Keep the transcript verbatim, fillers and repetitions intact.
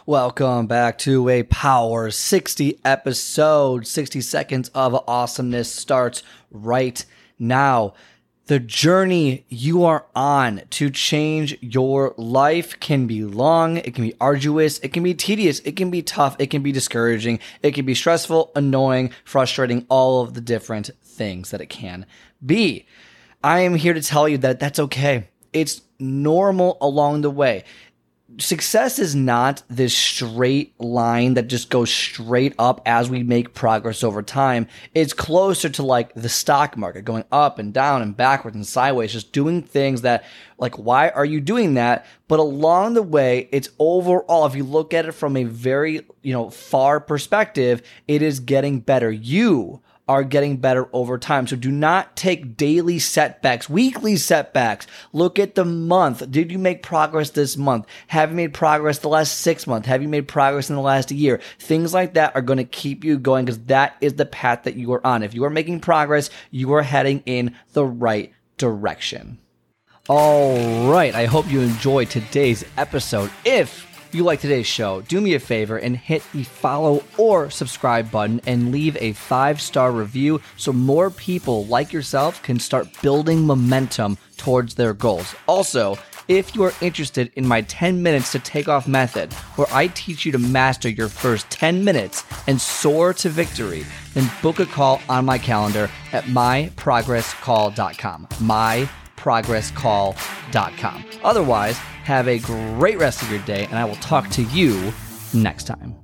Welcome back to a Power sixty episode. sixty seconds of awesomeness starts right now. The journey you are on to change your life can be long, it can be arduous, it can be tedious, it can be tough, it can be discouraging, it can be stressful, annoying, frustrating, all of the different things that it can be. I am here to tell you that that's okay. It's normal along the way. Success is not this straight line that just goes straight up as we make progress over time. It's closer to like the stock market, going up and down and backwards and sideways, just doing things that, like, why are you doing that? But along the way, it's overall, if you look at it from a very, you know, far perspective, it is getting better. You are getting better over time. So do not take daily setbacks, weekly setbacks. Look at the month. Did you make progress this month? Have you made progress the last six months? Have you made progress in the last year? Things like that are going to keep you going because that is the path that you are on. If you are making progress, you are heading in the right direction. All right. I hope you enjoyed today's episode. If you like today's show, do me a favor and hit the follow or subscribe button and leave a five-star review so more people like yourself can start building momentum towards their goals. Also, if you are interested in my ten minutes to take off method, where I teach you to master your first ten minutes and soar to victory, then book a call on my calendar at my progress call dot com. my progress call dot com. Otherwise, have a great rest of your day, and I will talk to you next time.